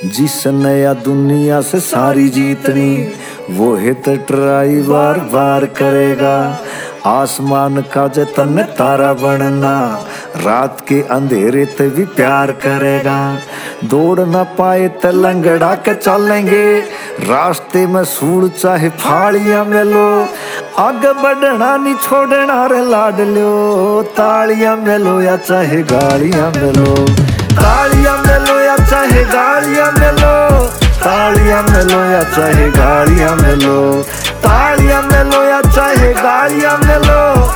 जिसने या दुनिया से सारी जीतनी वो है तो ट्राई बार बार करेगा। आसमान का जतन तारा बनना, रात के अंधेरे ते भी प्यार करेगा। दौड़ ना पाए तो लंगड़ा के चलेंगे, रास्ते में सूड़ चाहे फाड़ियां मिलो। आगे बढ़ना नहीं छोड़ना रे लाडलो, तालियां मिलो या चाहे गालियां मिलो। तालियां मिलो या चाहे गालियां मिलो, तालियां मिलो या चाहे गालियां मिलो। तालियां मिलो या चाहे गालियां मिलो।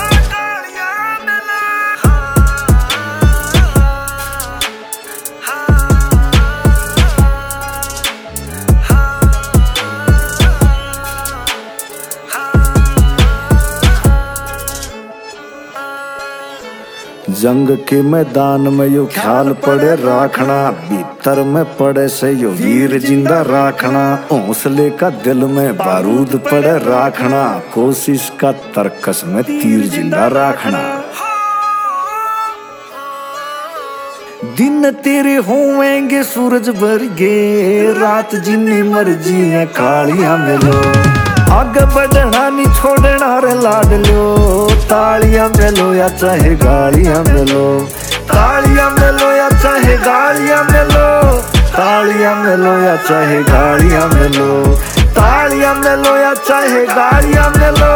जंग के मैदान में यो ख्याल पड़े राखना, भीतर में पड़े से यो वीर जिंदा राखना। हौसले का दिल में बारूद पड़े राखना, कोशिश का तरकस में तीर जिंदा राखना। दिन तेरे होंगे सूरज भरगे, रात जिन्नी मर्जी है कालियां मिलो। आगे बढ़ना नहीं छोड़ना रे लाडलो, तालियां मिलो या चाहे गालियां मिलो। तालियां मिलो या चाहे गालियां मिलो, तालियां मिलो या चाहे गालियां मिलो। तालियां मिलो या चाहे गालियां मिलो।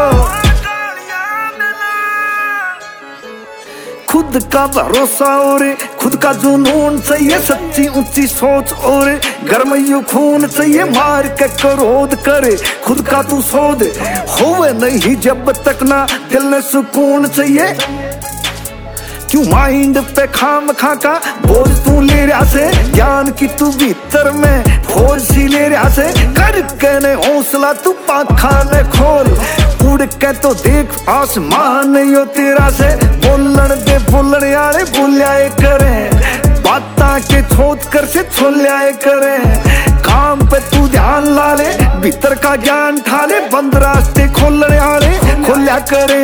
खुद का भरोसा और खुद का जुनून चाहिए, सच्ची ऊंची सोच और गर्मयू खून चाहिए। मार के क्रोध करे खुद का तू सोध, होवे नहीं जब तक ना दिल में सुकून चाहिए। क्यों माइंड पे खाम खा का बोझ तू ले रहा से, ज्ञान की तू भीतर में खोज सी ले रहा से। करके ने हौसला तू पाखा ने खोल, उड़ के तो देख आसमान यो तेरा से। बोलन दे बोलने आले बोलियाए करे, बाता के छोड़ कर से छोलियाए करे। काम पे तू ध्यान ला ले, भीतर का ज्ञान ठा ले। बंद रास्ते खोलने आले खोलिया करे,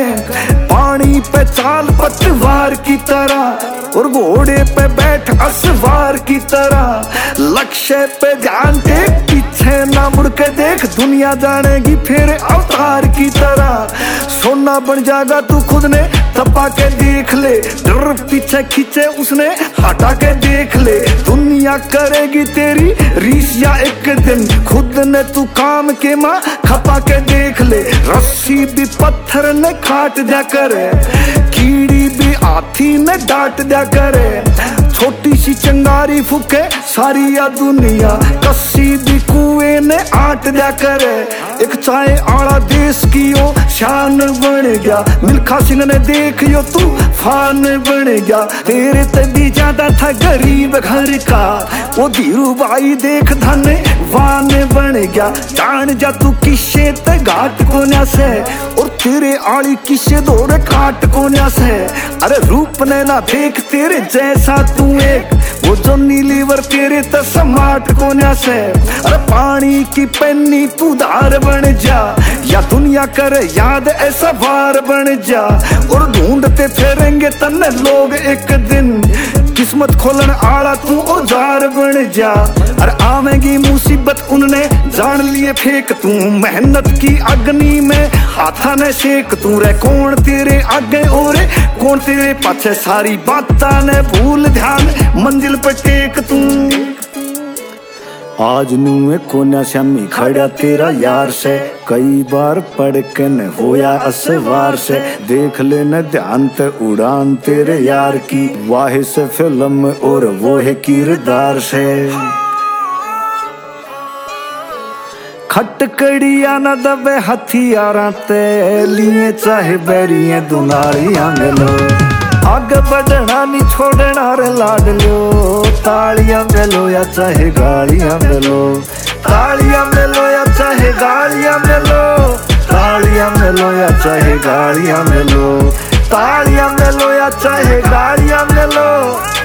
पानी पे चाल पतवार की तरह और घोड़े पे बैठ असवार की तरह। लक्ष्य पे ध्यान दे, पीछे ना मुड़ के देख, दुनिया जानेगी फिर अवतार की तरह। सोना बन जाएगा तू खुद ने तपा के देख ले, डर पीछे खींचे उसने हटा के देख ले। दुनिया करेगी तेरी रीसिया एक दिन, खुद ने तू काम के माँ खपा के देख ले। रस्सी भी पत्थर ने काट दिया करे, कीड़ी भी हाथी ने डांट दिया करे। छोटी सी चंगारी फूके सारी या दुनिया, कस्सी भी कुएं ने आट दिया करे। एक चाय आड़ा देश की ओ शान बन गया, मिल्खा सिंह ने देख यो तू फान बन गया। तेरे ते भी ज्यादा था गरीब घर का, वो धीरू भाई देख धन वान बन गया। जान जा तू किसे ते घाट कोन्या से, और तेरे आड़ी किसे दौरे काट कोन्या से। अरे रूप ने ना देख तेरे जैसा तू एक, वो जो नीलीवर तेरे ते समाट कोन्या से। अरे पानी की पेन्नी तू धार बन जा, या दुनिया करे याद ऐसा बार बन जा। और ढूंढते फिरेंगे तन्ने लोग एक दिन, किस्मत खोलन आड़ा तू औजार बन जा। अरे आवेगी मुसीबत उनने जान लिए फेंक, तू मेहनत की अग्नि में हाथा ने सेक। तू रे कौन तेरे आगे और कौन तेरे पाछे, सारी बातां ने भूल ध्यान मंजिल पे टेक तू। आज नुए कोन्या श्यामी खड़ा तेरा यार से, कई बार पढ़ के न होया असवार से। देख लेना ध्यान ते उड़ान तेरे यार की, वाहे से फिल्म और वो है किरदार से। खटकड़िया न दबे हथियारा ते, लिए चाहे बैरिये दुनारियां मिलो। आगे बढ़ना नहीं छोड़ना रे लाडलो, तालियां मिलो या चाहे गालियां मिलो। तालियां मिलो या चाहे गालियां मिलो, तालियां मिलो या चाहे गालियां मिलो। तालियां मिलो या चाहे गालियां मिलो।